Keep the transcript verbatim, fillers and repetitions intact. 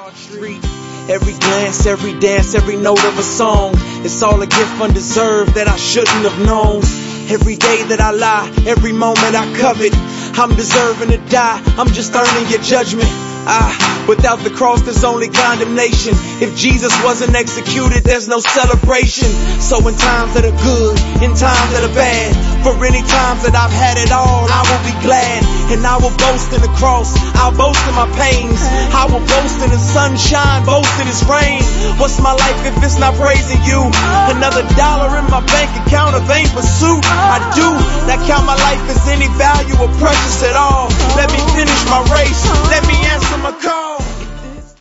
Street. Every glance, every dance, every note of a song, it's all a gift undeserved that I shouldn't have known. Every day that I lie, every moment I covet, I'm deserving to die, I'm just earning your judgment. Ah, without the cross there's only condemnation. If Jesus wasn't executed, there's no celebration. So in times that are good, in times that are bad, for any times that I've had it all, I will be glad. And I will boast in the cross, I'll boast in my pains, I will boast in the sunshine, boast in His rain. What's my life if it's not praising You? Another dollar in my bank account, a vain pursuit. I do not count my life as any value or precious at all. Let me finish my race, let me answer my call.